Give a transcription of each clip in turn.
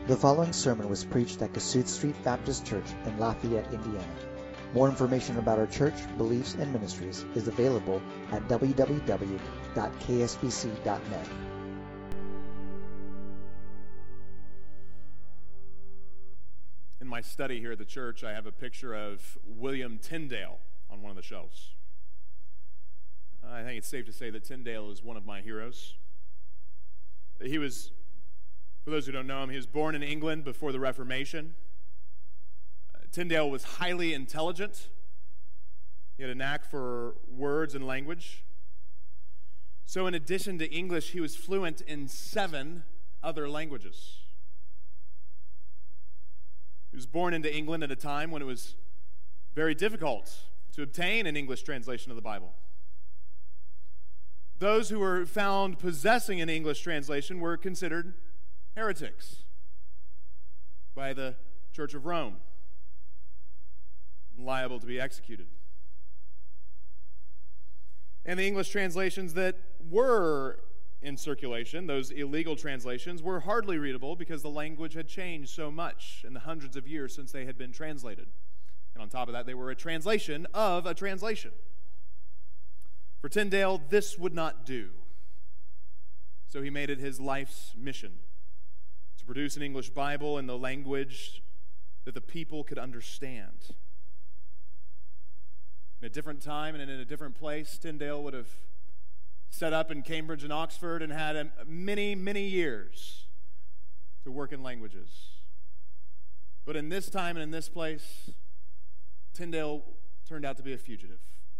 The following sermon was preached at Kasuth Street Baptist Church in Lafayette, Indiana. More information about our church, beliefs, and ministries is available at www.ksbc.net. In my study here at the church, I have a picture of William Tyndale on one of the shelves. I think it's safe to say that Tyndale is one of my heroes. He was, for those who don't know him, he was born in England before the Reformation. Tyndale was highly intelligent. He had a knack for words and language. So in addition to English, he was fluent in 7 other languages. He was born into England at a time when it was very difficult to obtain an English translation of the Bible. Those who were found possessing an English translation were considered heretics by the Church of Rome, liable to be executed. And the English translations that were in circulation, those illegal translations, were hardly readable because the language had changed so much in the hundreds of years since they had been translated. And on top of that, they were a translation of a translation. For Tyndale, this would not do. So he made it his life's mission to produce an English Bible in the language that the people could understand. In a different time and in a different place, Tyndale would have set up in Cambridge and Oxford and had many, many years to work in languages. But in this time and in this place, Tyndale turned out to be a fugitive.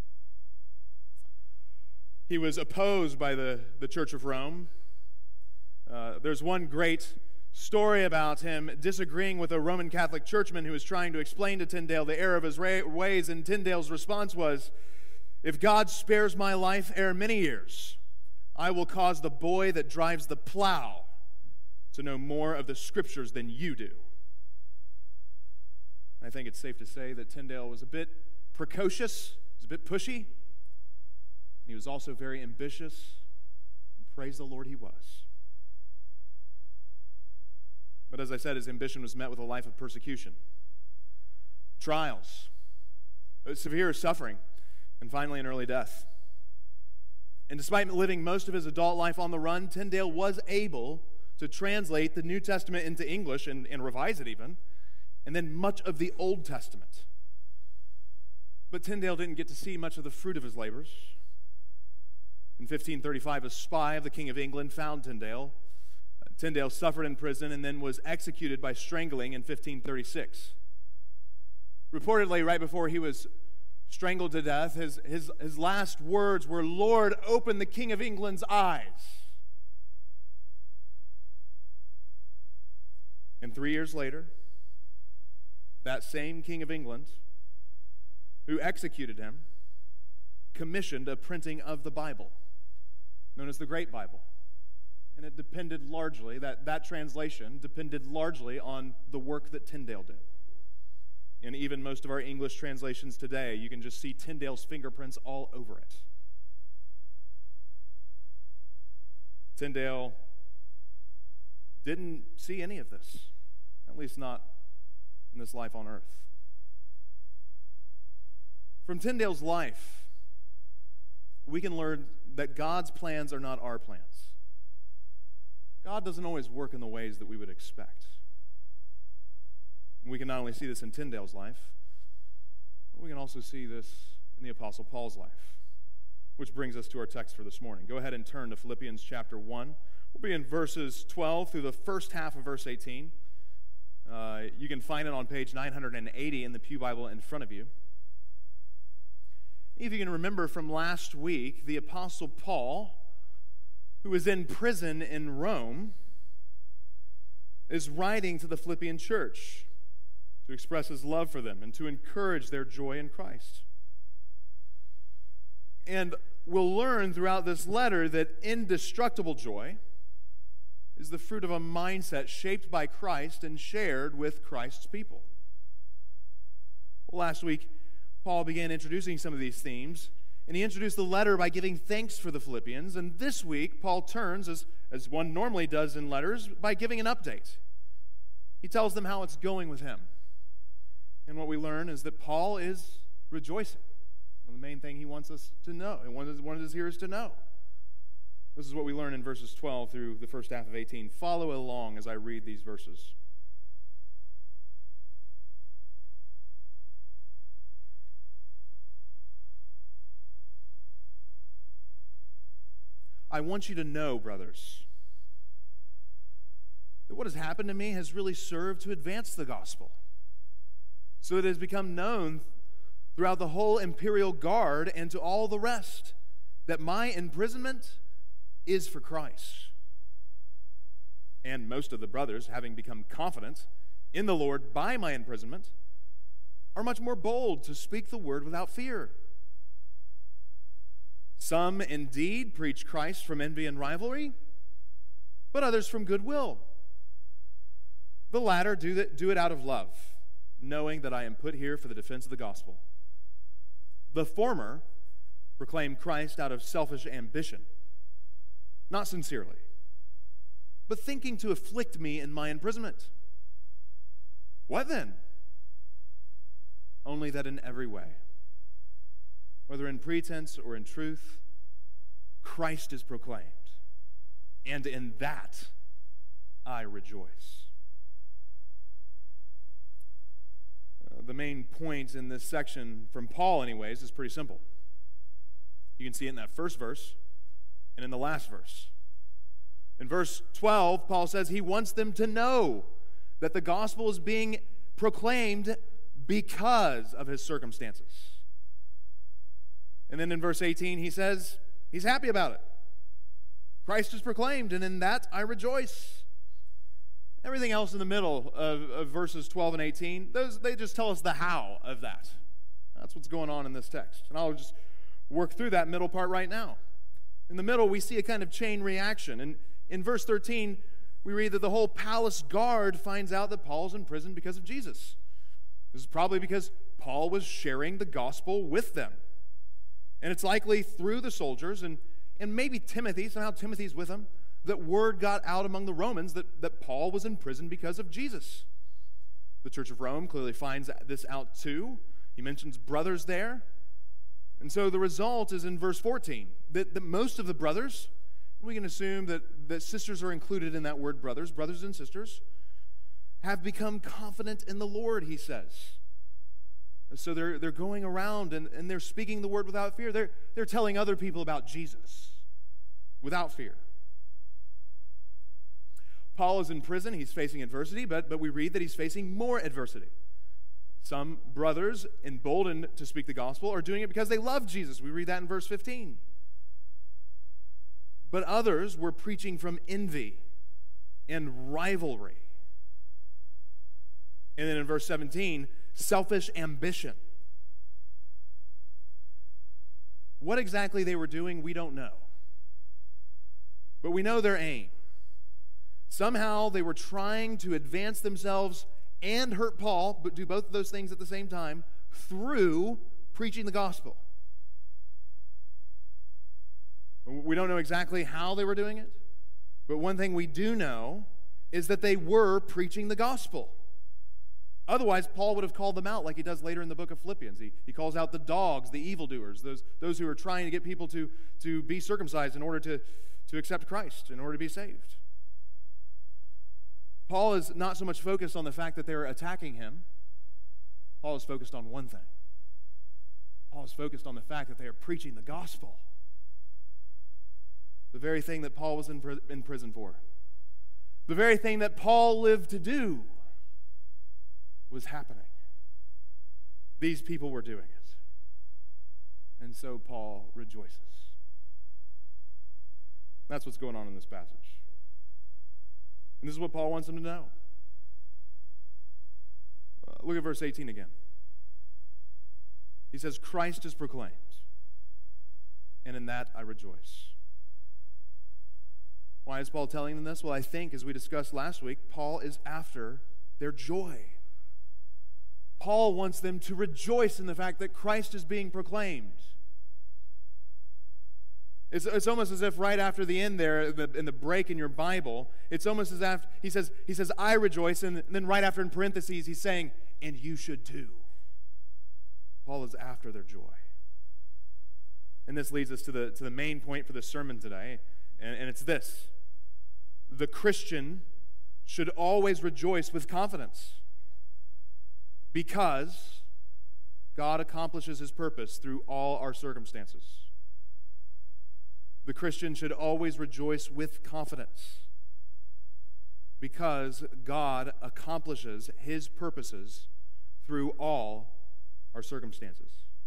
He was opposed by the Church of Rome. There's one great story about him disagreeing with a Roman Catholic churchman who was trying to explain to Tyndale the error of his ways, and Tyndale's response was, "If God spares my life ere many years, I will cause the boy that drives the plow to know more of the Scriptures than you do." I think it's safe to say that Tyndale was a bit precocious, was a bit pushy, and he was also very ambitious, and praise the Lord he was. But as I said, his ambition was met with a life of persecution, trials, severe suffering, and finally an early death. And despite living most of his adult life on the run, Tyndale was able to translate the New Testament into English and revise it even, and then much of the Old Testament. But Tyndale didn't get to see much of the fruit of his labors. In 1535, a spy of the King of England found Tyndale. Tyndale suffered in prison and then was executed by strangling in 1536. Reportedly, right before he was strangled to death, his last words were, "Lord, open the King of England's eyes." And 3 years later, that same King of England, who executed him, commissioned a printing of the Bible, known as the Great Bible. And it depended largely, that translation depended largely on the work that Tyndale did. And even most of our English translations today, you can just see Tyndale's fingerprints all over it. Tyndale didn't see any of this, at least not in this life on earth. From Tyndale's life, we can learn that God's plans are not our plans. God doesn't always work in the ways that we would expect. We can not only see this in Tyndale's life, but we can also see this in the Apostle Paul's life, which brings us to our text for this morning. Go ahead and turn to Philippians chapter 1. We'll be in verses 12 through the first half of verse 18. You can find it on page 980 in the Pew Bible in front of you. If you can remember from last week, the Apostle Paul, who was in prison in Rome, is writing to the Philippian church to express his love for them and to encourage their joy in Christ. And we'll learn throughout this letter that indestructible joy is the fruit of a mindset shaped by Christ and shared with Christ's people. Well, last week, Paul began introducing some of these themes, and he introduced the letter by giving thanks for the Philippians. And this week, Paul turns, as one normally does in letters, by giving an update. he tells them how it's going with him. And what we learn is that Paul is rejoicing. The main thing he wants us to know, and wanted his hearers to know. This is what we learn in verses 12 through the first half of 18. Follow along as I read these verses. I want you to know, brothers, that what has happened to me has really served to advance the gospel, so that it has become known throughout the whole imperial guard and to all the rest that my imprisonment is for Christ. And most of the brothers, having become confident in the Lord by my imprisonment, are much more bold to speak the word without fear. Some indeed preach Christ from envy and rivalry, but others from goodwill. The latter do it out of love, knowing that I am put here for the defense of the gospel. The former proclaim Christ out of selfish ambition, not sincerely, but thinking to afflict me in my imprisonment. What then? Only that in every way, whether in pretense or in truth, Christ is proclaimed, and in that I rejoice. The main point in this section, from Paul anyways, is pretty simple. You can see it in that first verse and in the last verse. In verse 12, Paul says he wants them to know that the gospel is being proclaimed because of his circumstances. And then in verse 18, he says he's happy about it. Christ is proclaimed, and in that I rejoice. Everything else in the middle of verses 12 and 18, they just tell us the how of that. That's what's going on in this text. And I'll just work through that middle part right now. In the middle, we see a kind of chain reaction. And in verse 13, we read that the whole palace guard finds out that Paul's in prison because of Jesus. This is probably because Paul was sharing the gospel with them. And it's likely through the soldiers and maybe Timothy, somehow Timothy's with him, that word got out among the Romans that Paul was in prison because of Jesus. The Church of Rome clearly finds this out too. He mentions brothers there. And so the result is in verse 14, that most of the brothers, we can assume that sisters are included in that word brothers and sisters, have become confident in the Lord, he says. So they're going around and they're speaking the word without fear. They're telling other people about Jesus without fear. Paul is in prison. He's facing adversity, but we read that he's facing more adversity. Some brothers, emboldened to speak the gospel, are doing it because they love Jesus. We read that in verse 15. But others were preaching from envy and rivalry. And then in verse 17, selfish ambition. What exactly they were doing, we don't know. But we know their aim. Somehow they were trying to advance themselves and hurt Paul, but do both of those things at the same time, through preaching the gospel. We don't know exactly how they were doing it, but one thing we do know is that they were preaching the gospel. Otherwise, Paul would have called them out like he does later in the book of Philippians. He calls out the dogs, the evildoers, those who are trying to get people to be circumcised in order to accept Christ, in order to be saved. Paul is not so much focused on the fact that they're attacking him. Paul is focused on one thing. Paul is focused on the fact that they are preaching the gospel. The very thing that Paul was in prison for. The very thing that Paul lived to do was happening. These people were doing it. And so Paul rejoices. That's what's going on in this passage. And this is what Paul wants them to know. Look at verse 18 again. He says, Christ is proclaimed, and in that I rejoice. Why is Paul telling them this? Well, I think, as we discussed last week, Paul is after their joy. Paul wants them to rejoice in the fact that Christ is being proclaimed. It's almost as if right after the end there, in the break in your Bible, it's almost as if he says, I rejoice, and then right after in parentheses, he's saying, and you should too. Paul is after their joy. And this leads us to the main point for the sermon today, and it's this. The Christian should always rejoice with confidence because God accomplishes his purpose through all our circumstances. The Christian should always rejoice with confidence because God accomplishes his purposes through all our circumstances.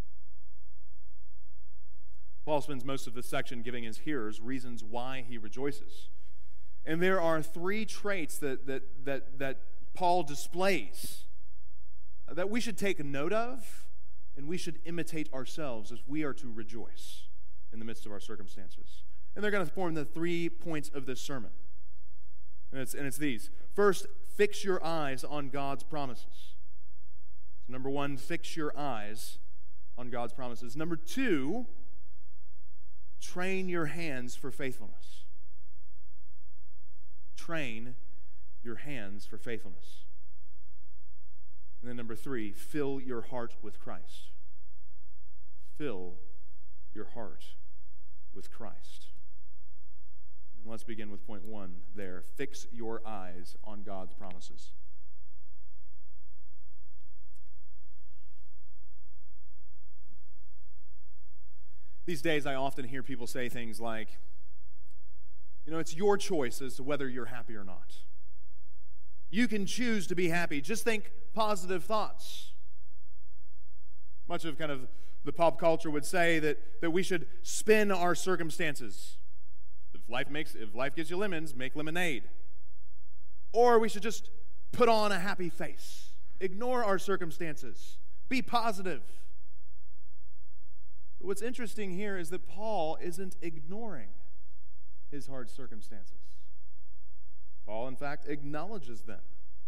Paul spends most of this section giving his hearers reasons why he rejoices. And there are three traits that Paul displays that we should take note of and we should imitate ourselves as we are to rejoice in the midst of our circumstances. And they're going to form the 3 points of this sermon. And it's these. First, fix your eyes on God's promises. So number 1, fix your eyes on God's promises. Number 2, train your hands for faithfulness. Train your hands for faithfulness. And then number 3, fill your heart with Christ. Fill your heart with Christ. And let's begin with point 1 there. Fix your eyes on God's promises. These days, I often hear people say things like, it's your choice as to whether you're happy or not. You can choose to be happy. Just think positive thoughts. Much of kind of the pop culture would say that we should spin our circumstances. If life gives you lemons, make lemonade. Or we should just put on a happy face. Ignore our circumstances. Be positive. But what's interesting here is that Paul isn't ignoring his hard circumstances. Paul, in fact, acknowledges them.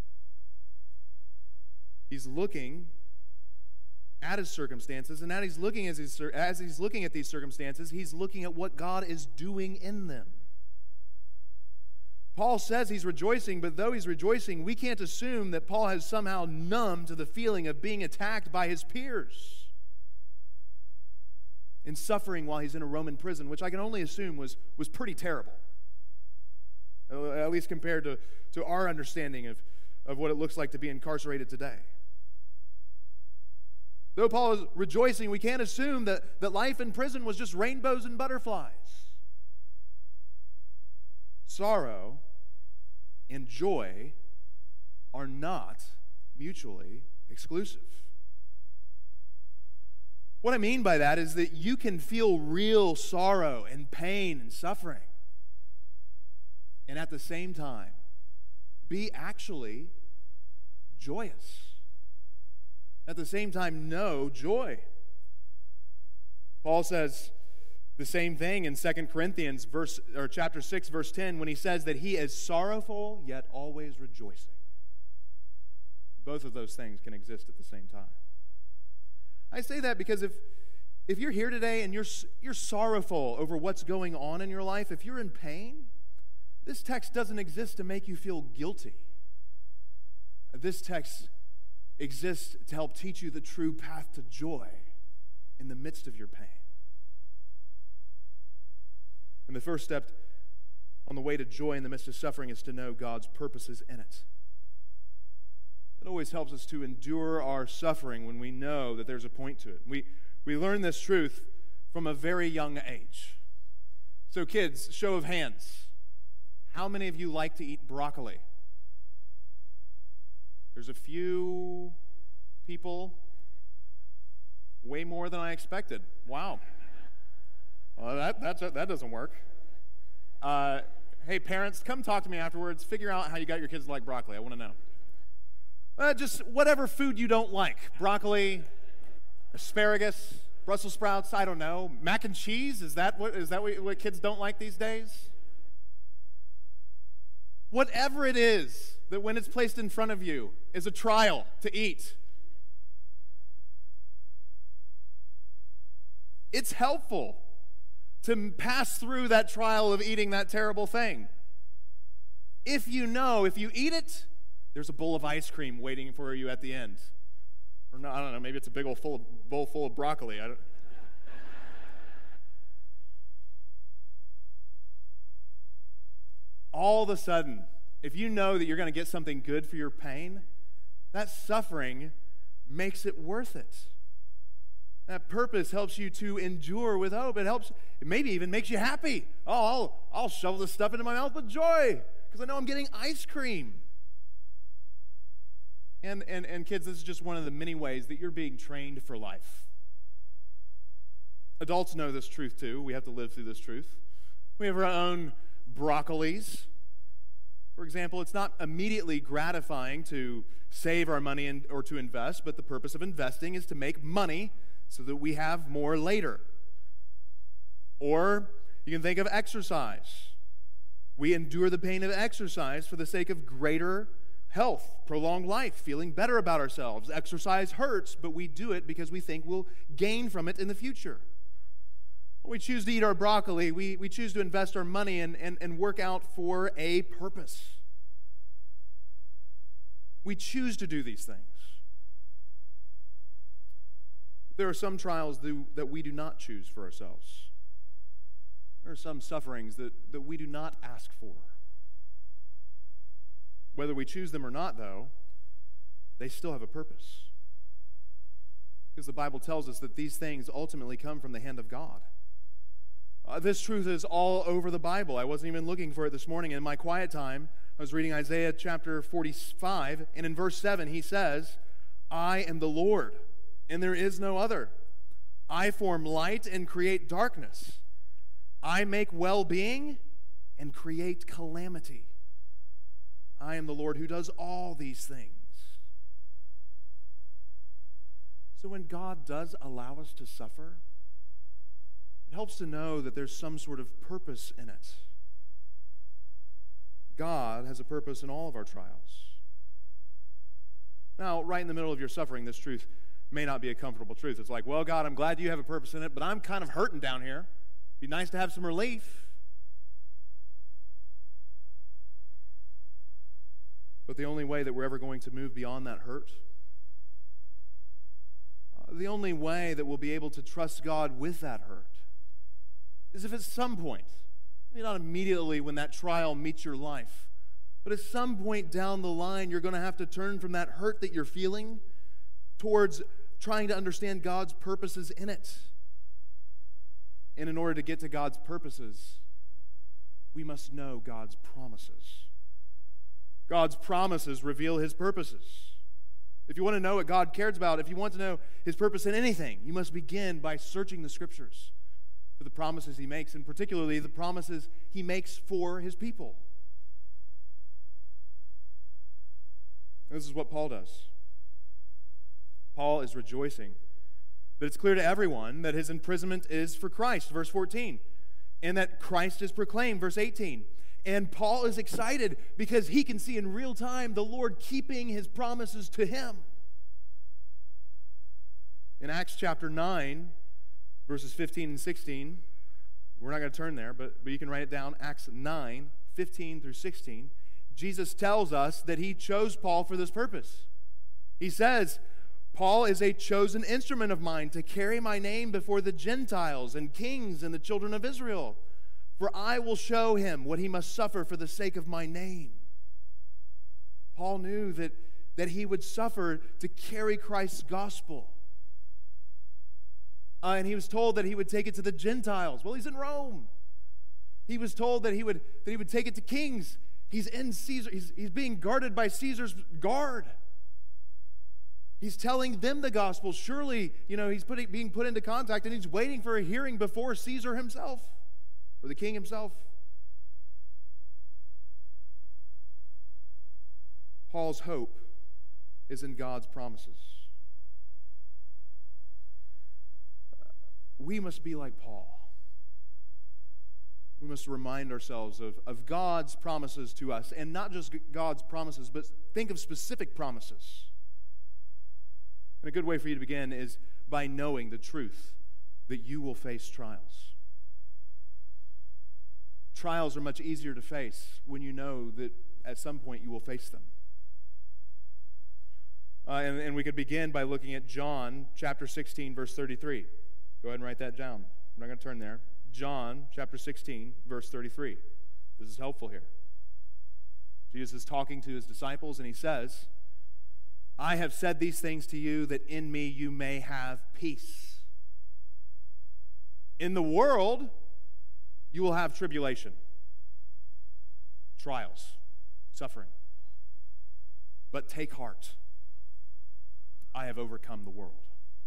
He's looking at his circumstances, and as he's looking at these circumstances, he's looking at what God is doing in them. Paul says he's rejoicing, but though he's rejoicing, we can't assume that Paul has somehow numbed to the feeling of being attacked by his peers and suffering while he's in a Roman prison, which I can only assume was pretty terrible, at least compared to our understanding of what it looks like to be incarcerated today. Though Paul is rejoicing, we can't assume that life in prison was just rainbows and butterflies. Sorrow and joy are not mutually exclusive. What I mean by that is that you can feel real sorrow and pain and suffering, and at the same time be actually joyous. At the same time, know joy. Paul says the same thing in 2 Corinthians chapter 6, verse 10, when he says that he is sorrowful, yet always rejoicing. Both of those things can exist at the same time. I say that because if you're here today and you're sorrowful over what's going on in your life, if you're in pain, this text doesn't exist to make you feel guilty. This text exists to help teach you the true path to joy in the midst of your pain. And the first step on the way to joy in the midst of suffering is to know God's purposes in it. It always helps us to endure our suffering when we know that there's a point to it. We learn this truth from a very young age. So kids, show of hands. How many of you like to eat broccoli? There's a few people, way more than I expected. Wow. Well, that doesn't work. Hey, parents, come talk to me afterwards. Figure out how you got your kids to like broccoli. I want to know. Just whatever food you don't like. Broccoli, asparagus, Brussels sprouts, I don't know. Mac and cheese, is that what kids don't like these days? Whatever it is that when it's placed in front of you is a trial to eat. It's helpful to pass through that trial of eating that terrible thing. If you eat it, there's a bowl of ice cream waiting for you at the end. Or no, I don't know, maybe it's a big old bowl full of broccoli. All of a sudden, if you know that you're going to get something good for your pain, that suffering makes it worth it. That purpose helps you to endure with hope. It maybe even makes you happy. Oh, I'll shovel this stuff into my mouth with joy because I know I'm getting ice cream. And kids, this is just one of the many ways that you're being trained for life. Adults know this truth too. We have to live through this truth. We have our own broccolis. For example, it's not immediately gratifying to save our money or to invest, but the purpose of investing is to make money so that we have more later. Or you can think of exercise. We endure the pain of exercise for the sake of greater health, prolonged life, feeling better about ourselves. Exercise hurts, but we do it because we think we'll gain from it in the future. We choose to eat our broccoli. We choose to invest our money and work out for a purpose. We choose to do these things. There are some trials that we do not choose for ourselves. There are some sufferings that we do not ask for. Whether we choose them or not, though, they still have a purpose. Because the Bible tells us that these things ultimately come from the hand of God. This truth is all over the Bible. I wasn't even looking for it this morning. In my quiet time, I was reading Isaiah chapter 45, and in verse 7 he says, I am the Lord, and there is no other. I form light and create darkness. I make well-being and create calamity. I am the Lord who does all these things. So when God does allow us to suffer, it helps to know that there's some sort of purpose in it. God has a purpose in all of our trials. Now, right in the middle of your suffering, this truth may not be a comfortable truth. It's like, well, God, I'm glad you have a purpose in it, but I'm kind of hurting down here. It'd be nice to have some relief. But the only way that we're ever going to move beyond that hurt, the only way that we'll be able to trust God with that hurt, is if at some point, maybe not immediately when that trial meets your life, but at some point down the line, you're going to have to turn from that hurt that you're feeling towards trying to understand God's purposes in it. And in order to get to God's purposes, we must know God's promises. God's promises reveal His purposes. If you want to know what God cares about, if you want to know His purpose in anything, you must begin by searching the Scriptures for the promises He makes, and particularly the promises He makes for His people. This is what Paul does. Paul is rejoicing that it's clear to everyone that his imprisonment is for Christ, verse 14, and that Christ is proclaimed, verse 18. And Paul is excited because he can see in real time the Lord keeping His promises to him. In Acts chapter 9, verses 15 and 16, we're not going to turn there, but you can write it down. Acts 9, 15 through 16. Jesus tells us that He chose Paul for this purpose. He says, Paul is a chosen instrument of mine to carry my name before the Gentiles and kings and the children of Israel. For I will show him what he must suffer for the sake of my name. Paul knew that he would suffer to carry Christ's gospel. And he was told that he would take it to the Gentiles. Well, he's in Rome. He was told that he would take it to kings. He's in Caesar. He's being guarded by Caesar's guard. He's telling them the gospel. Surely, he's being put into contact, and he's waiting for a hearing before Caesar himself, or the king himself. Paul's hope is in God's promises. We must be like Paul. We must remind ourselves of God's promises to us, and not just God's promises, but think of specific promises. And a good way for you to begin is by knowing the truth that you will face trials. trials are much easier to face when you know that at some point you will face them. And we could begin by looking at John chapter 16, verse 33. Go ahead and write that down. I'm not going to turn there. John chapter 16, verse 33. This is helpful here. Jesus is talking to his disciples, and he says, I have said these things to you that in me you may have peace. In the world, you will have tribulation, trials, suffering. But take heart. I have overcome the world.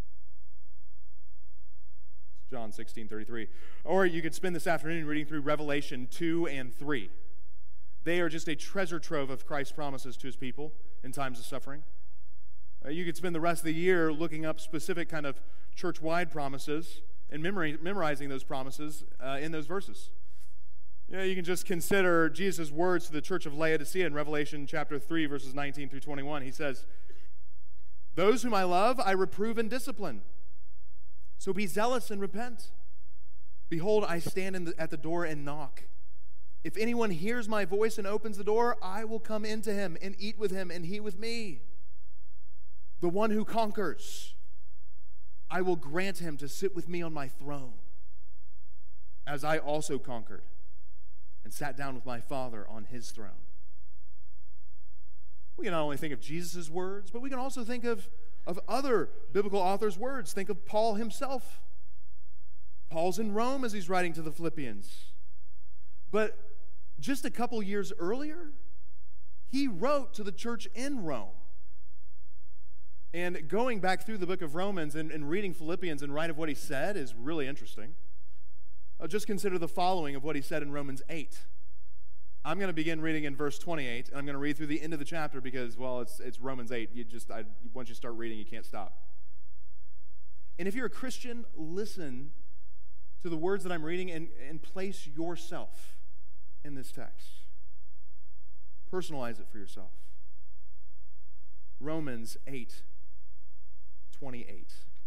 It's John 16:33. Or you could spend this afternoon reading through Revelation 2 and 3. They are just a treasure trove of Christ's promises to his people in times of suffering. You could spend the rest of the year looking up specific kind of church-wide promises and memorizing those promises in those verses. You can just consider Jesus' words to the church of Laodicea in Revelation chapter 3, verses 19 through 21. He says, those whom I love, I reprove and discipline. So be zealous and repent. Behold, I stand at the door and knock. If anyone hears my voice and opens the door, I will come into him and eat with him and he with me. The one who conquers, I will grant him to sit with me on my throne, as I also conquered and sat down with my Father on his throne. We can not only think of Jesus' words, but we can also think of other biblical authors' words. Think of Paul himself. Paul's in Rome as he's writing to the Philippians. But just a couple years earlier, he wrote to the church in Rome. And going back through the book of Romans and reading Philippians in light of what he said is really interesting. Just consider the following of what he said in Romans 8. I'm going to begin reading in verse 28, and I'm going to read through the end of the chapter because, well, it's Romans 8. Once you start reading, you can't stop. And if you're a Christian, listen to the words that I'm reading and place yourself in this text. Personalize it for yourself. Romans 8:28.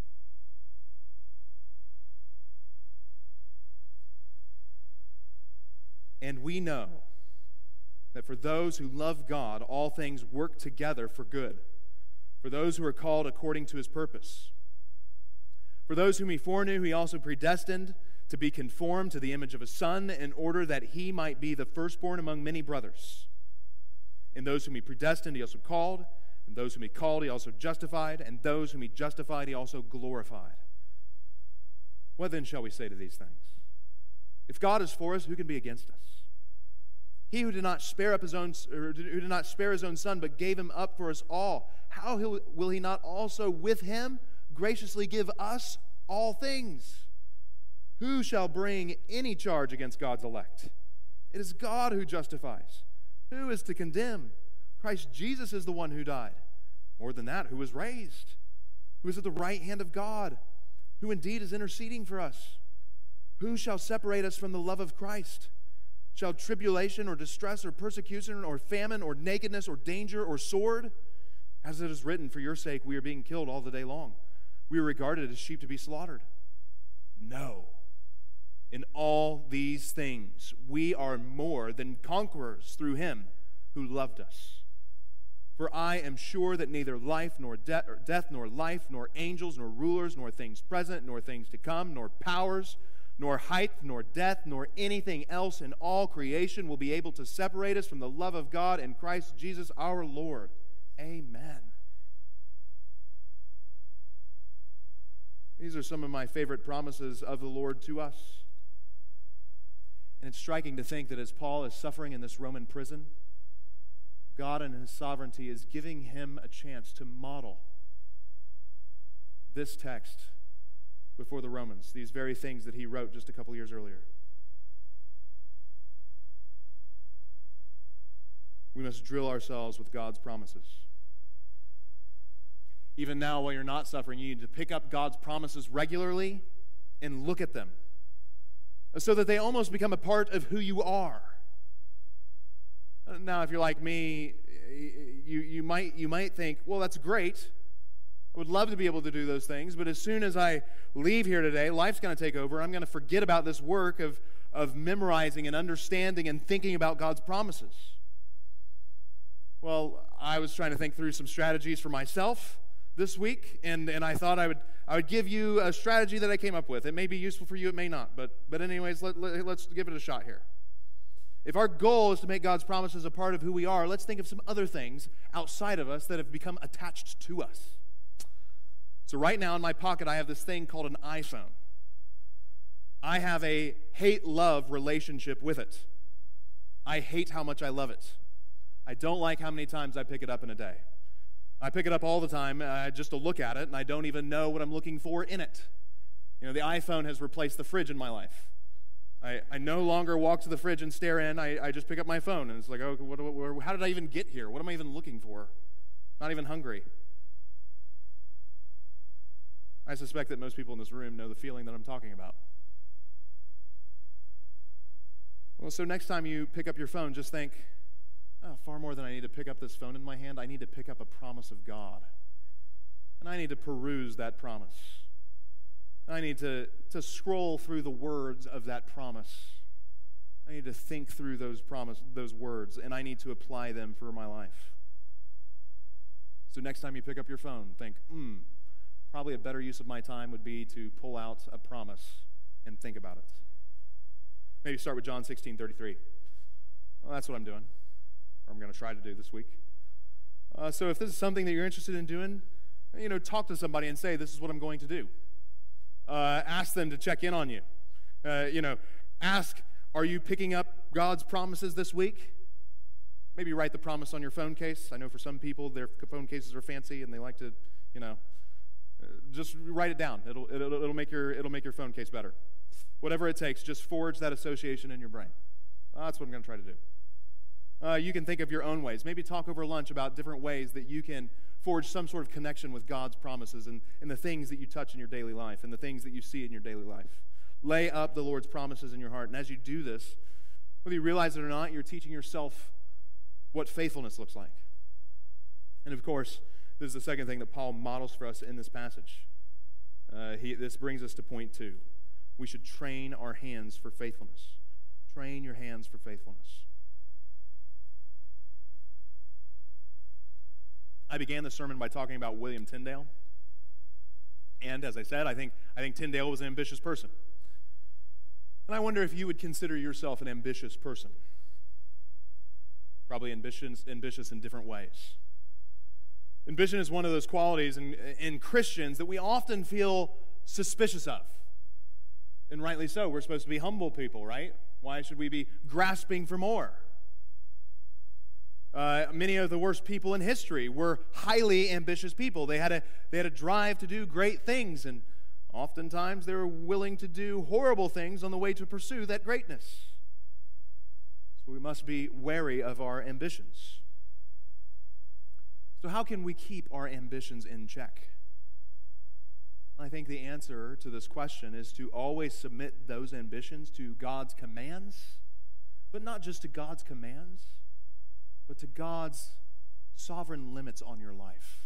And we know that for those who love God, all things work together for good, for those who are called according to his purpose. For those whom he foreknew, he also predestined to be conformed to the image of his Son, in order that he might be the firstborn among many brothers. And those whom he predestined, he also called, and those whom he called, he also justified, and those whom he justified, he also glorified. What then shall we say to these things? If God is for us, who can be against us? He who did not spare his own Son, but gave him up for us all, how will he not also with him graciously give us all things? Who shall bring any charge against God's elect? It is God who justifies. Who is to condemn? Christ Jesus is the one who died. More than that, who was raised, who is at the right hand of God, who indeed is interceding for us. Who shall separate us from the love of Christ? Shall tribulation or distress or persecution or famine or nakedness or danger or sword? As it is written, for your sake we are being killed all the day long. We are regarded as sheep to be slaughtered. No. In all these things we are more than conquerors through him who loved us. For I am sure that neither life nor death nor life nor angels nor rulers nor things present nor things to come nor powers nor height, nor depth, nor anything else in all creation will be able to separate us from the love of God in Christ Jesus our Lord. Amen. These are some of my favorite promises of the Lord to us. And it's striking to think that as Paul is suffering in this Roman prison, God in his sovereignty is giving him a chance to model this text before the Romans, these very things that he wrote just a couple years earlier. We must drill ourselves with God's promises. Even now, while you're not suffering, you need to pick up God's promises regularly and look at them so that they almost become a part of who you are. Now, if you're like me, you might think, well, that's great. I would love to be able to do those things, but as soon as I leave here today, life's going to take over. I'm going to forget about this work of of memorizing and understanding and thinking about God's promises? Well, I was trying to think through some strategies for myself this week, and I thought I would give you a strategy that I came up with. It may be useful for you, it may not, but anyways, let's give it a shot here. If our goal is to make God's promises a part of who we are, let's think of some other things outside of us that have become attached to us. So right now in my pocket, I have this thing called an iPhone. I have a hate-love relationship with it. I hate how much I love it. I don't like how many times I pick it up in a day. I pick it up all the time just to look at it, and I don't even know what I'm looking for in it. You know, the iPhone has replaced the fridge in my life. I no longer walk to the fridge and stare in. I just pick up my phone, and it's like, oh, how did I even get here? What am I even looking for? Not even hungry. I suspect that most people in this room know the feeling that I'm talking about. Well, so next time you pick up your phone, just think, oh, far more than I need to pick up this phone in my hand, I need to pick up a promise of God. And I need to peruse that promise. I need to scroll through the words of that promise. I need to think through those words, and I need to apply them for my life. So next time you pick up your phone, think, probably a better use of my time would be to pull out a promise and think about it. Maybe start with John 16:33. Well, that's what I'm doing, or I'm going to try to do this week. So if this is something that you're interested in doing, talk to somebody and say, this is what I'm going to do. Ask them to check in on you. Ask, are you picking up God's promises this week? Maybe write the promise on your phone case. I know for some people, their phone cases are fancy and they like to, just write it down. It'll make your phone case better. Whatever it takes, just forge that association in your brain. That's what I'm going to try to do. You can think of your own ways. Maybe talk over lunch about different ways that you can forge some sort of connection with God's promises and the things that you touch in your daily life and the things that you see in your daily life. Lay up the Lord's promises in your heart. And as you do this, whether you realize it or not, you're teaching yourself what faithfulness looks like. And of course, this is the second thing that Paul models for us in this passage. This brings us to point 2. We should train our hands for faithfulness. Train your hands for faithfulness. I began the sermon by talking about William Tyndale. And as I said, I think Tyndale was an ambitious person. And I wonder if you would consider yourself an ambitious person. Probably ambitious in different ways. Ambition is one of those qualities in Christians that we often feel suspicious of. And rightly so. We're supposed to be humble people, right? Why should we be grasping for more? Many of the worst people in history were highly ambitious people. They had a drive to do great things, and oftentimes they were willing to do horrible things on the way to pursue that greatness. So we must be wary of our ambitions. So how can we keep our ambitions in check? I think the answer to this question is to always submit those ambitions to God's commands, but not just to God's commands, but to God's sovereign limits on your life.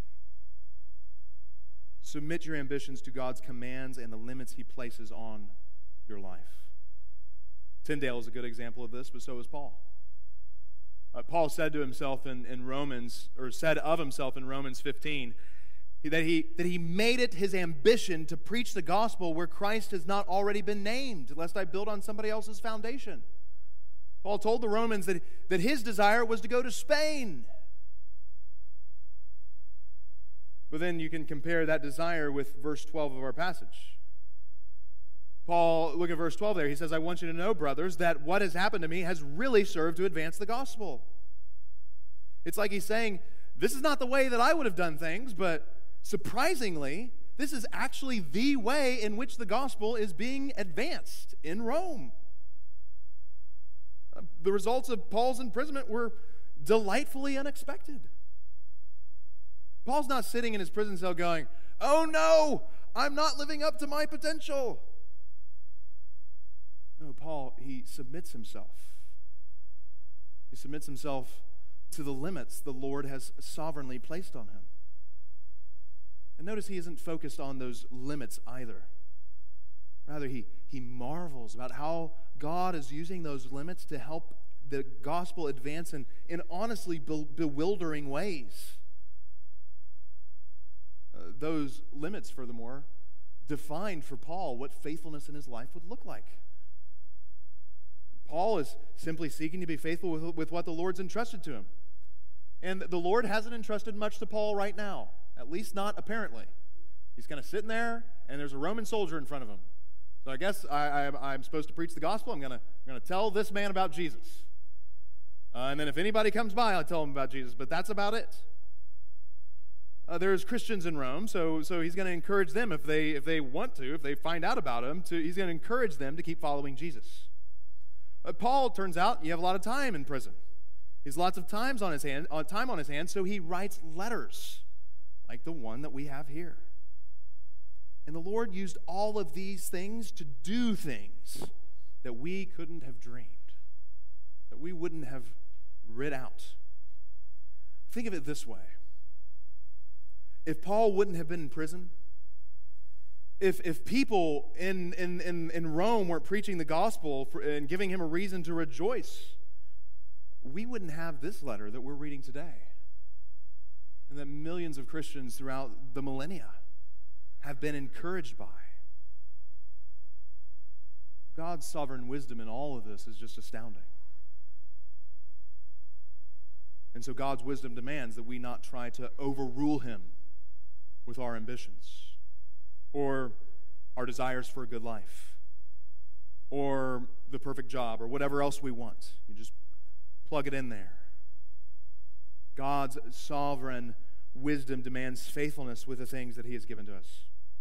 Submit your ambitions to God's commands and the limits He places on your life. Tyndale is a good example of this, but so is Paul. Paul said to himself in Romans, or said of himself in Romans 15, that he made it his ambition to preach the gospel where Christ has not already been named, lest I build on somebody else's foundation. Paul told the Romans that his desire was to go to Spain. But then you can compare that desire with verse 12 of our passage. Paul, look at verse 12 there. He says, I want you to know, brothers, that what has happened to me has really served to advance the gospel. It's like he's saying, this is not the way that I would have done things, but surprisingly, this is actually the way in which the gospel is being advanced in Rome. The results of Paul's imprisonment were delightfully unexpected. Paul's not sitting in his prison cell going, oh no, I'm not living up to my potential. No, Paul, he submits himself. He submits himself to the limits the Lord has sovereignly placed on him. And notice he isn't focused on those limits either. Rather, he marvels about how God is using those limits to help the gospel advance in honestly bewildering ways. Those limits, furthermore, defined for Paul what faithfulness in his life would look like. Paul is simply seeking to be faithful with what the Lord's entrusted to him. And the Lord hasn't entrusted much to Paul right now, at least not apparently. He's kind of sitting there, and there's a Roman soldier in front of him. So I guess I'm supposed to preach the gospel. I'm going to tell this man about Jesus. And then if anybody comes by, I'll tell them about Jesus. But that's about it. There's Christians in Rome, so he's going to encourage them if they want to, if they find out about him, he's going to encourage them to keep following Jesus. Paul, turns out, you have a lot of time in prison. He has lots of time on his hands, so he writes letters like the one that we have here. And the Lord used all of these things to do things that we couldn't have dreamed, that we wouldn't have writ out. Think of it this way. If Paul wouldn't have been in prison, if people in Rome weren't preaching the gospel and giving him a reason to rejoice, we wouldn't have this letter that we're reading today, and that millions of Christians throughout the millennia have been encouraged by. God's sovereign wisdom in all of this is just astounding. And so God's wisdom demands that we not try to overrule him with our ambitions or our desires for a good life or the perfect job or whatever else we want. You just plug it in there. God's sovereign wisdom demands faithfulness with the things that he has given to us.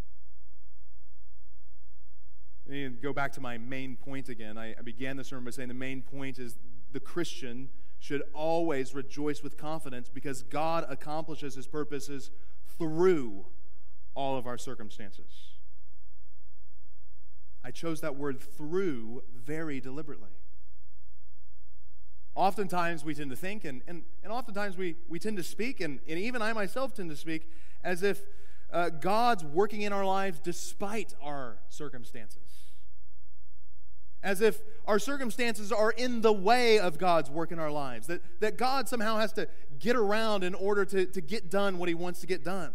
And go back to my main point again. I began the sermon by saying the main point is the Christian should always rejoice with confidence because God accomplishes his purposes through all of our circumstances. I chose that word through very deliberately. Oftentimes we tend to think, and oftentimes we tend to speak, and even I myself tend to speak, as if God's working in our lives despite our circumstances. As if our circumstances are in the way of God's work in our lives. That God somehow has to get around in order to get done what he wants to get done.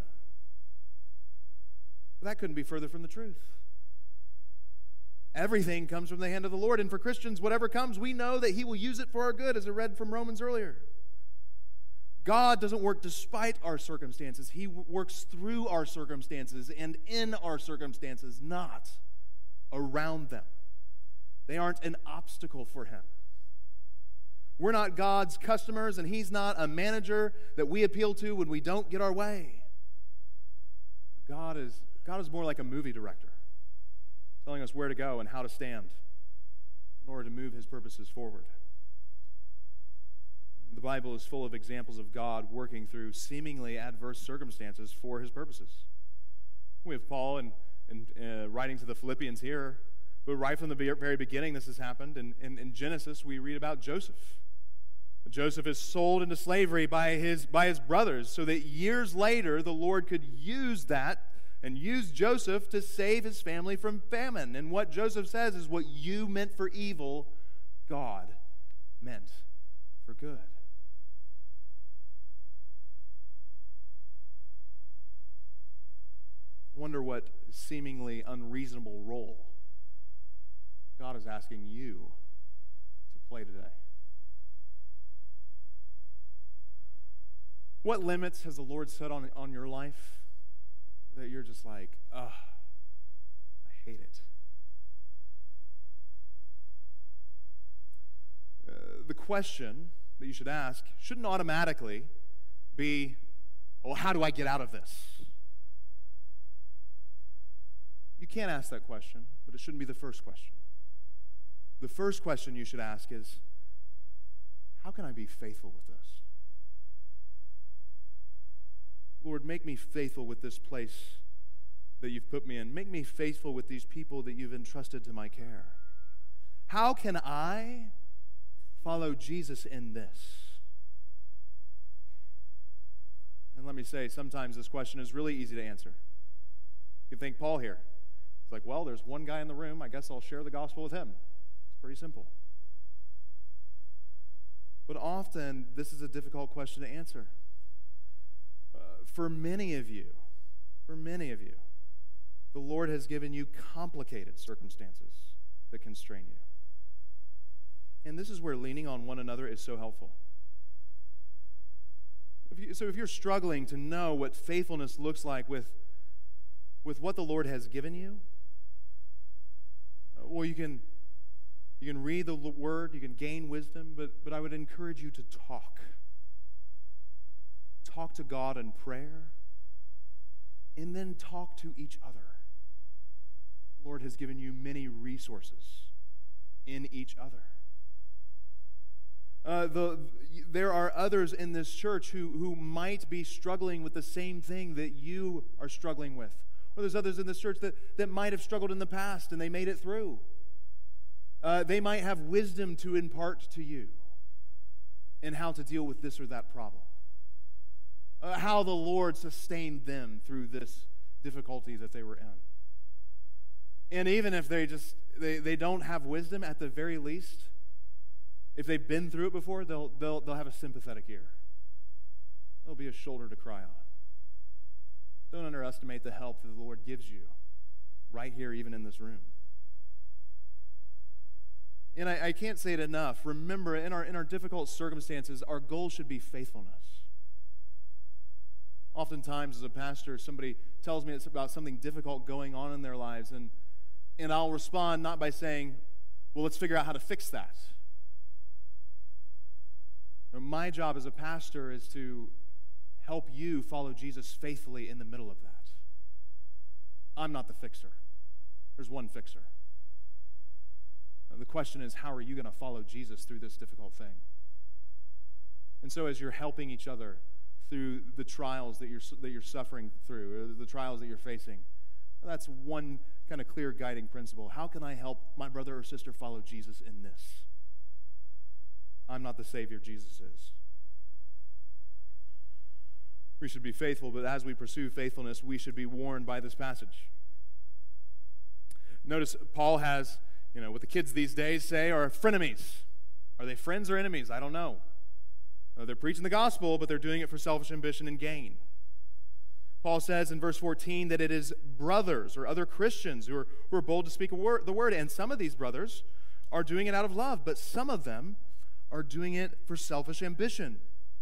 But that couldn't be further from the truth. Everything comes from the hand of the Lord. And for Christians, whatever comes, we know that he will use it for our good, as I read from Romans earlier. God doesn't work despite our circumstances. He works through our circumstances and in our circumstances, not around them. They aren't an obstacle for him. We're not God's customers, and he's not a manager that we appeal to when we don't get our way. God is more like a movie director, telling us where to go and how to stand in order to move his purposes forward. The Bible is full of examples of God working through seemingly adverse circumstances for his purposes. We have Paul in writing to the Philippians here, but right from the very beginning this has happened. In Genesis, we read about Joseph. Joseph is sold into slavery by his brothers so that years later the Lord could use that and use Joseph to save his family from famine. And what Joseph says is, what you meant for evil, God meant for good. I wonder what seemingly unreasonable role God is asking you to play today. What limits has the Lord set on your life that you're just like, I hate it? The question that you should ask shouldn't automatically be, well, how do I get out of this? You can't ask that question, but it shouldn't be the first question. The first question you should ask is, how can I be faithful with this? Lord, make me faithful with this place that you've put me in. Make me faithful with these people that you've entrusted to my care. How can I follow Jesus in this? And let me say, sometimes this question is really easy to answer. You think Paul here. He's like, well, there's one guy in the room. I guess I'll share the gospel with him. It's Pretty simple. But often, this is a difficult question to answer. For many of you, the Lord has given you complicated circumstances that constrain you. And this is where leaning on one another is so helpful. If you're struggling to know what faithfulness looks like with what the Lord has given you, well, you can read the Word, you can gain wisdom, but I would encourage you to talk. Talk to God in prayer, and then talk to each other. The Lord has given you many resources in each other. There are others in this church who might be struggling with the same thing that you are struggling with. Or there's others in this church that might have struggled in the past and they made it through. They might have wisdom to impart to you in how to deal with this or that problem. How the Lord sustained them through this difficulty that they were in. And even if they don't have wisdom, at the very least, if they've been through it before, they'll have a sympathetic ear. There'll be a shoulder to cry on. Don't underestimate the help that the Lord gives you right here, even in this room. And I can't say it enough. Remember, in our difficult circumstances, our goal should be faithfulness. Oftentimes, as a pastor, somebody tells me it's about something difficult going on in their lives, and I'll respond not by saying, well, let's figure out how to fix that. My job as a pastor is to help you follow Jesus faithfully in the middle of that. I'm not the fixer. There's one fixer. The question is, how are you going to follow Jesus through this difficult thing? And so as you're helping each other through the trials that you're suffering through, or the trials that you're facing, that's one kind of clear guiding principle. How can I help my brother or sister follow Jesus in this? I'm not the Savior, Jesus is. We should be faithful, but as we pursue faithfulness, we should be warned by this passage. Notice Paul has, what the kids these days say are frenemies. Are they friends or enemies? I don't know. They're preaching the gospel, but they're doing it for selfish ambition and gain. Paul says in verse 14 that it is brothers or other Christians who are bold to speak the word, and some of these brothers are doing it out of love, but some of them are doing it for selfish ambition.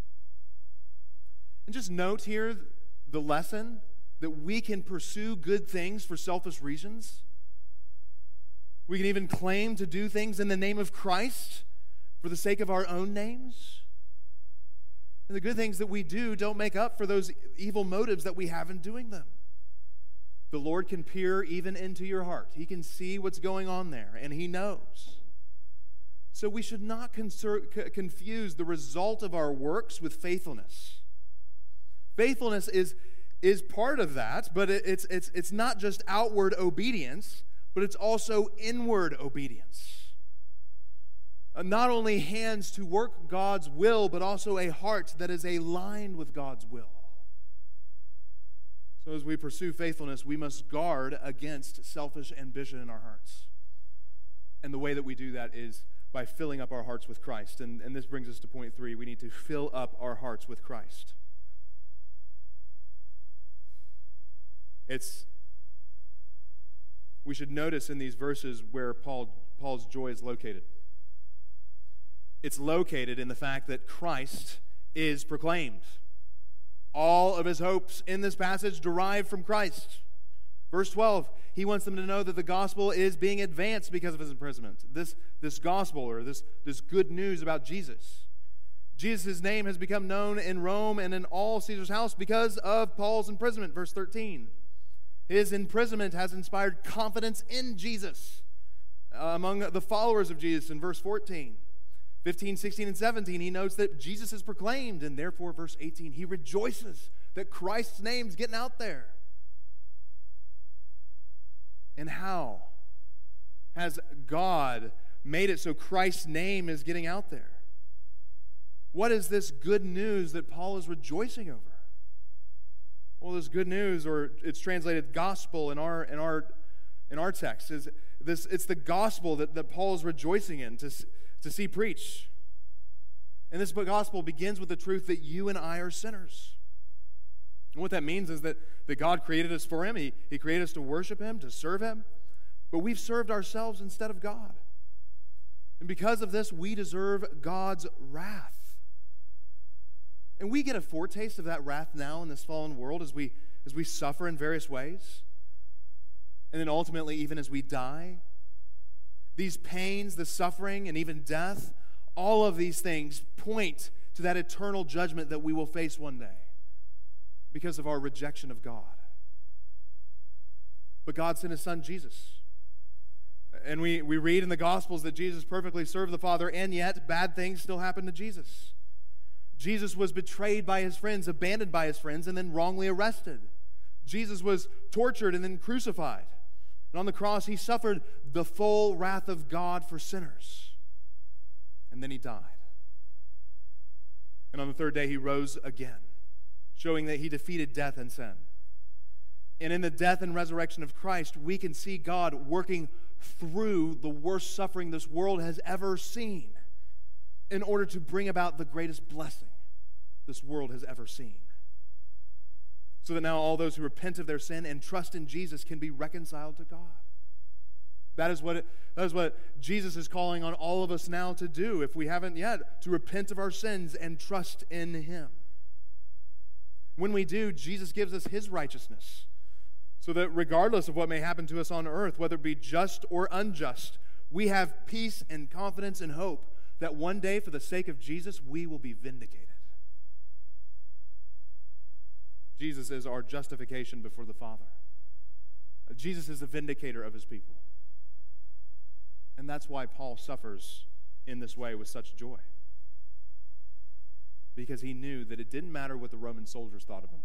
And just note here the lesson that we can pursue good things for selfish reasons. We can even claim to do things in the name of Christ for the sake of our own names. And the good things that we do don't make up for those evil motives that we have in doing them. The Lord can peer even into your heart. He can see what's going on there, and He knows. So we should not confuse the result of our works with faithfulness. Faithfulness is part of that, but it's not just outward obedience, but it's also inward obedience. Not only hands to work God's will, but also a heart that is aligned with God's will. So as we pursue faithfulness, we must guard against selfish ambition in our hearts. And the way that we do that is by filling up our hearts with Christ. And this brings us to point 3. We need to fill up our hearts with Christ. We should notice in these verses where Paul's joy is located. It's located in the fact that Christ is proclaimed. All of his hopes in this passage derive from Christ. Verse 12, he wants them to know that the gospel is being advanced because of his imprisonment. This gospel, or this good news about Jesus. Jesus' name has become known in Rome and in all Caesar's house because of Paul's imprisonment. Verse 13, his imprisonment has inspired confidence in Jesus among the followers of Jesus. In verse 14, 15, 16, and 17, he notes that Jesus is proclaimed, and therefore, verse 18, he rejoices that Christ's name's getting out there. And how has God made it so Christ's name is getting out there? What is this good news that Paul is rejoicing over? Well, this good news, or it's translated gospel in our in our text. It's the gospel that Paul is rejoicing in to see preached. And this gospel begins with the truth that you and I are sinners. And what that means is that God created us for him. He created us to worship him, to serve him. But we've served ourselves instead of God. And because of this, we deserve God's wrath. And we get a foretaste of that wrath now in this fallen world as we suffer in various ways. And then ultimately, even as we die. These pains, the suffering, and even death, all of these things point to that eternal judgment that we will face one day because of our rejection of God. But God sent his son Jesus. And we read in the Gospels that Jesus perfectly served the Father, and yet bad things still happened to Jesus. Jesus was betrayed by his friends, abandoned by his friends, and then wrongly arrested. Jesus was tortured and then crucified. And on the cross, he suffered the full wrath of God for sinners. And then he died. And on the third day, he rose again, showing that he defeated death and sin. And in the death and resurrection of Christ, we can see God working through the worst suffering this world has ever seen in order to bring about the greatest blessing this world has ever seen. So that now all those who repent of their sin and trust in Jesus can be reconciled to God. That is what Jesus is calling on all of us now to do, if we haven't yet, to repent of our sins and trust in him. When we do, Jesus gives us his righteousness, so that regardless of what may happen to us on earth, whether it be just or unjust, we have peace and confidence and hope that one day, for the sake of Jesus, we will be vindicated. Jesus is our justification before the Father. Jesus is the vindicator of his people. And that's why Paul suffers in this way with such joy. Because he knew that it didn't matter what the Roman soldiers thought of him.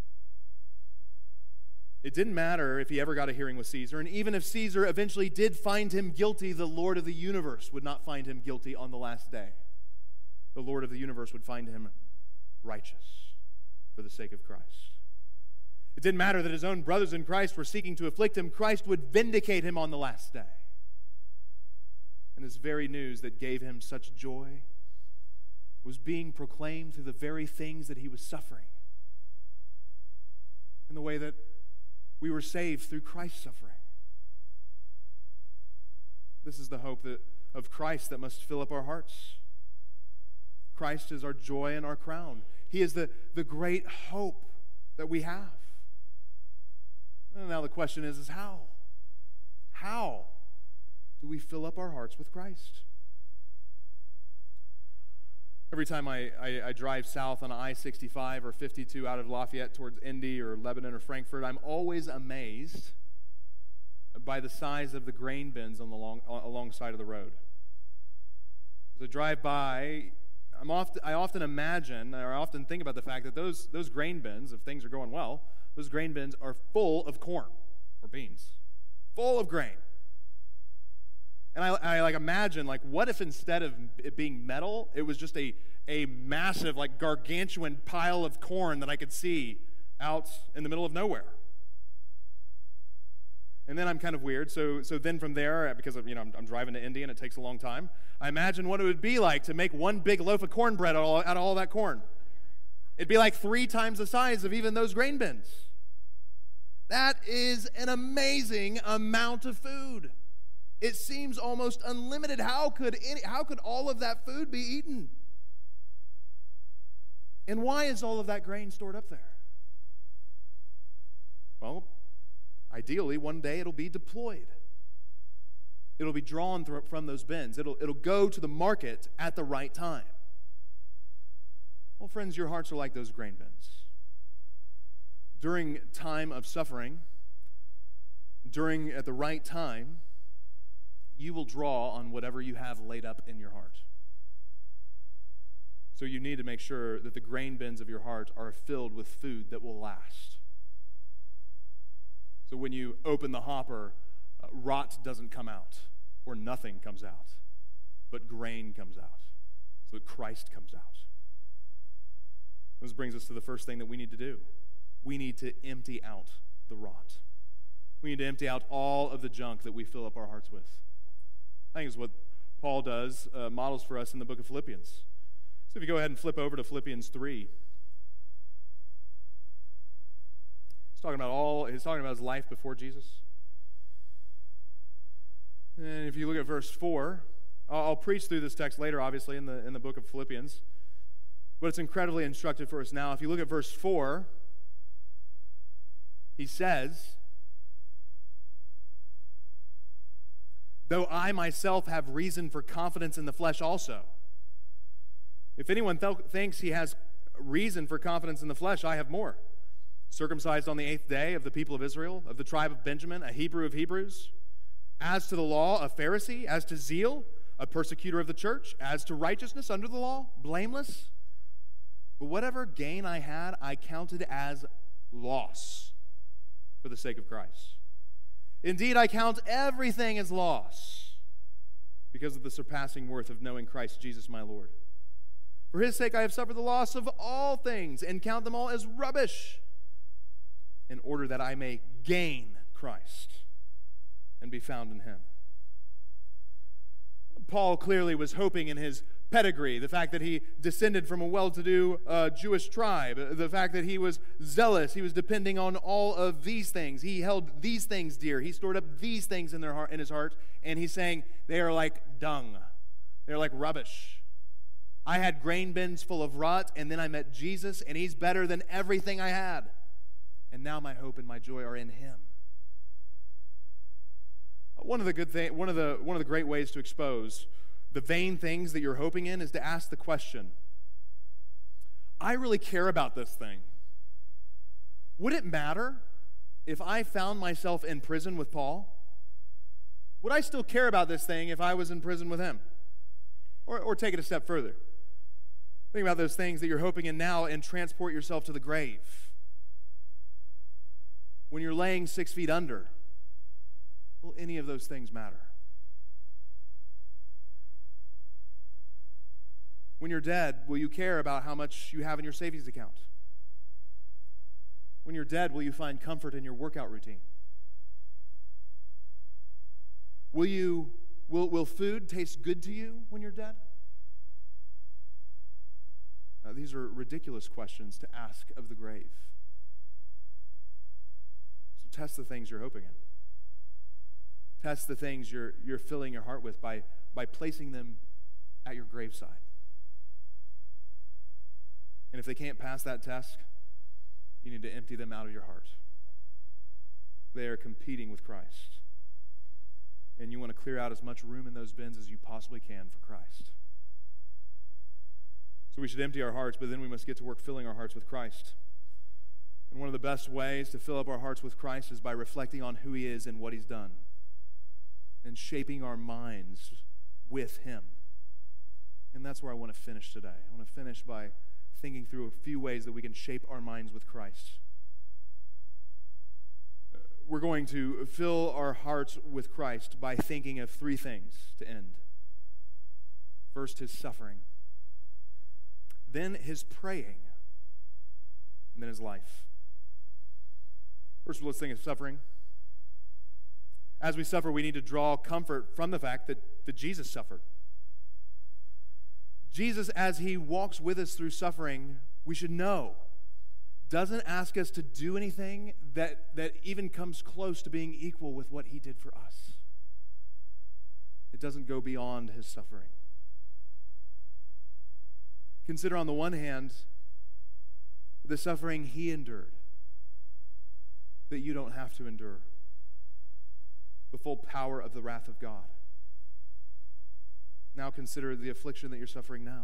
It didn't matter if he ever got a hearing with Caesar, and even if Caesar eventually did find him guilty, the Lord of the universe would not find him guilty on the last day. The Lord of the universe would find him righteous for the sake of Christ. It didn't matter that his own brothers in Christ were seeking to afflict him. Christ would vindicate him on the last day. And this very news that gave him such joy was being proclaimed through the very things that he was suffering. In the way that we were saved through Christ's suffering. This is the hope of Christ that must fill up our hearts. Christ is our joy and our crown. He is the great hope that we have. And now the question is how? How do we fill up our hearts with Christ? Every time I drive south on I-65 or 52 out of Lafayette towards Indy or Lebanon or Frankfurt, I'm always amazed by the size of the grain bins on the alongside of the road. As I drive by, I often imagine, or I often think about the fact that those grain bins, if things are going well, those grain bins are full of corn or beans, full of grain. And I imagine, what if instead of it being metal, it was just a massive, gargantuan pile of corn that I could see out in the middle of nowhere. And then I'm kind of weird, so then from there, because I'm driving to Indy and it takes a long time, I imagine what it would be like to make one big loaf of cornbread out of all that corn. It'd be like 3 times the size of even those grain bins. That is an amazing amount of food. It seems almost unlimited. How could all of that food be eaten? And why is all of that grain stored up there? Well, ideally, one day it'll be deployed. It'll be drawn from those bins. It'll go to the market at the right time. Well, friends, your hearts are like those grain bins. During time of suffering, at the right time, you will draw on whatever you have laid up in your heart. So you need to make sure that the grain bins of your heart are filled with food that will last. So when you open the hopper, rot doesn't come out, or nothing comes out, but grain comes out, so that Christ comes out. This brings us to the first thing that we need to do. We need to empty out the rot. We need to empty out all of the junk that we fill up our hearts with. I think it's what Paul does, models for us in the book of Philippians. So if you go ahead and flip over to Philippians 3. He's talking about his life before Jesus. And if you look at verse 4, I'll preach through this text later, obviously, in the book of Philippians. But it's incredibly instructive for us now. If you look at verse 4, he says, though I myself have reason for confidence in the flesh also. If anyone thinks he has reason for confidence in the flesh, I have more. Circumcised on the 8th day, of the people of Israel, of the tribe of Benjamin, a Hebrew of Hebrews. As to the law, a Pharisee. As to zeal, a persecutor of the church. As to righteousness under the law, blameless. But whatever gain I had, I counted as loss for the sake of Christ. Indeed, I count everything as loss because of the surpassing worth of knowing Christ Jesus my Lord. For his sake I have suffered the loss of all things and count them all as rubbish, in order that I may gain Christ and be found in him. Paul clearly was hoping in his pedigree, the fact that he descended from a well-to-do Jewish tribe, the fact that he was zealous, he was depending on all of these things. He held these things dear. He stored up these things in his heart, and he's saying they are like dung. They're like rubbish. I had grain bins full of rot, and then I met Jesus, and he's better than everything I had. And now my hope and my joy are in him. One of the great ways to expose the vain things that you're hoping in is to ask the question, I really care about this thing. Would it matter if I found myself in prison with Paul? Would I still care about this thing if I was in prison with him? Or take it a step further. Think about those things that you're hoping in now and transport yourself to the grave. When you're laying 6 feet under, will any of those things matter? When you're dead, will you care about how much you have in your savings account? When you're dead, will you find comfort in your workout routine? Will food taste good to you when you're dead? These are ridiculous questions to ask of the grave. So test the things you're hoping in. Test the things you're filling your heart with by placing them at your graveside. And if they can't pass that test, you need to empty them out of your heart. They are competing with Christ. And you want to clear out as much room in those bins as you possibly can for Christ. So we should empty our hearts, but then we must get to work filling our hearts with Christ. And one of the best ways to fill up our hearts with Christ is by reflecting on who he is and what he's done, and shaping our minds with him. And that's where I want to finish today. I want to finish by thinking through a few ways that we can shape our minds with Christ. We're going to fill our hearts with Christ by thinking of 3 things to end. First, his suffering. Then his praying. And then his life. First of all, let's think of suffering. As we suffer, we need to draw comfort from the fact that Jesus suffered. Jesus, as he walks with us through suffering, we should know, doesn't ask us to do anything that even comes close to being equal with what he did for us. It doesn't go beyond his suffering. Consider, on the one hand, the suffering he endured that you don't have to endure. The full power of the wrath of God. Now consider the affliction that you're suffering now.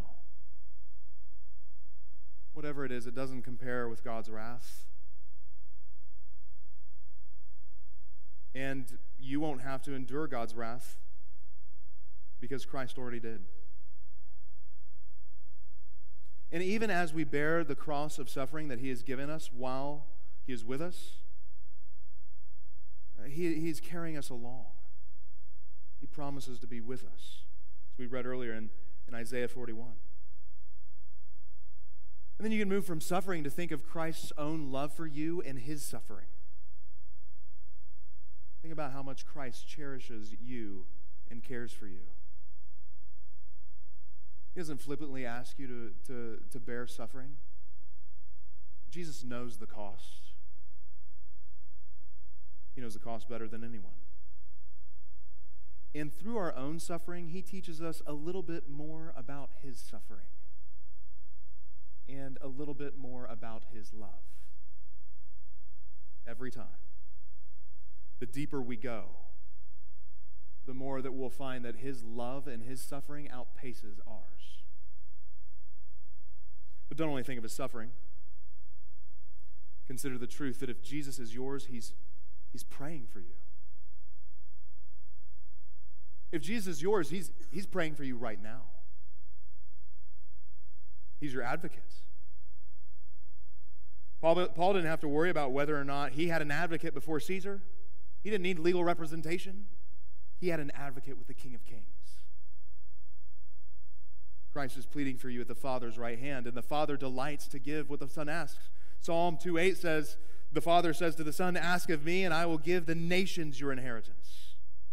Whatever it is, it doesn't compare with God's wrath. And you won't have to endure God's wrath because Christ already did. And even as we bear the cross of suffering that he has given us while he is with us, he's carrying us along. He promises to be with us, as we read earlier in Isaiah 41. And then you can move from suffering to think of Christ's own love for you and his suffering. Think about how much Christ cherishes you and cares for you. He doesn't flippantly ask you to bear suffering. Jesus knows the cost. He knows the cost better than anyone. And through our own suffering, he teaches us a little bit more about his suffering and a little bit more about his love. Every time. The deeper we go, the more that we'll find that his love and his suffering outpaces ours. But don't only think of his suffering. Consider the truth that if Jesus is yours, he's praying for you. If Jesus is yours, he's praying for you right now. He's your advocate. Paul didn't have to worry about whether or not he had an advocate before Caesar. He didn't need legal representation. He had an advocate with the King of Kings. Christ is pleading for you at the Father's right hand, and the Father delights to give what the Son asks. Psalm 2:8 says, the Father says to the Son, ask of me, and I will give the nations your inheritance.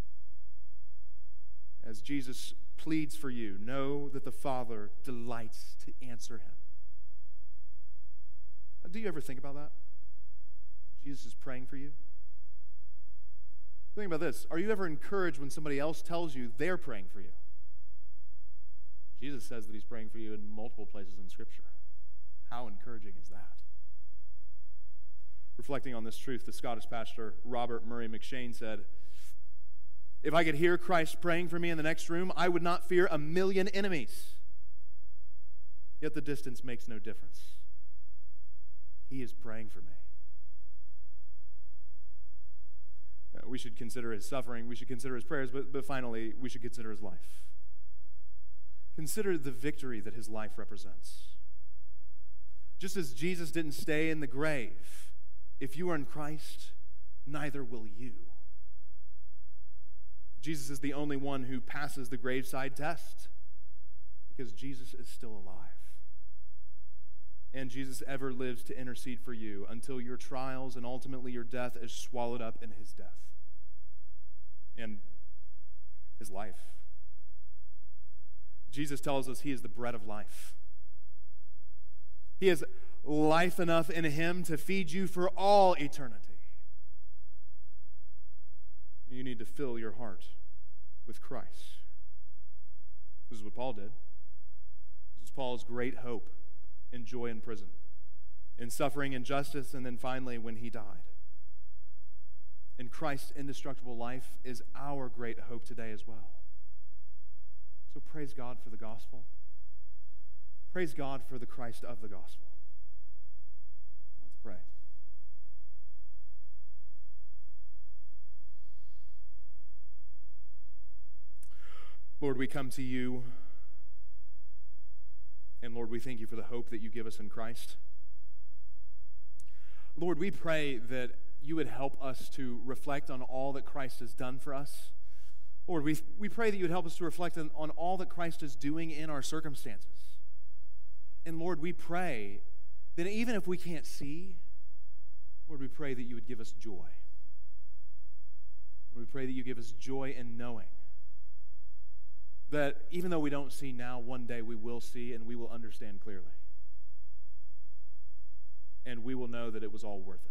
As Jesus pleads for you, know that the Father delights to answer him. Do you ever think about that? Jesus is praying for you? Think about this. Are you ever encouraged when somebody else tells you they're praying for you? Jesus says that he's praying for you in multiple places in Scripture. How encouraging is that? Reflecting on this truth, the Scottish pastor Robert Murray McShane said, if I could hear Christ praying for me in the next room, I would not fear 1,000,000 enemies. Yet the distance makes no difference. He is praying for me. We should consider his suffering, we should consider his prayers, but finally, we should consider his life. Consider the victory that his life represents. Just as Jesus didn't stay in the grave, if you are in Christ, neither will you. Jesus is the only one who passes the graveside test because Jesus is still alive. And Jesus ever lives to intercede for you until your trials and ultimately your death is swallowed up in his death and his life. Jesus tells us he is the bread of life. He has life enough in him to feed you for all eternity. You need to fill your heart with Christ. This is what Paul did. This is Paul's great hope and joy in prison, in suffering and justice, and then finally when he died. And Christ's indestructible life is our great hope today as well. So praise God for the gospel. Praise God for the Christ of the gospel. Let's pray. Lord, we come to you, and Lord, we thank you for the hope that you give us in Christ. Lord, we pray that you would help us to reflect on all that Christ has done for us. Lord, we pray that you would help us to reflect on all that Christ is doing in our circumstances. And Lord, we pray that even if we can't see, Lord, we pray that you would give us joy. Lord, we pray that you give us joy in knowing that even though we don't see now, one day we will see and we will understand clearly. And we will know that it was all worth it.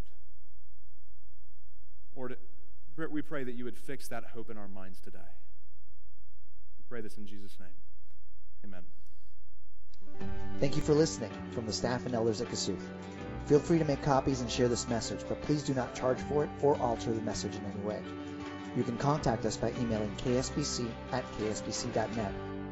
Lord, we pray that you would fix that hope in our minds today. We pray this in Jesus' name. Amen. Thank you for listening from the staff and elders at Kossuth. Feel free to make copies and share this message, but please do not charge for it or alter the message in any way. You can contact us by emailing ksbc@ksbc.net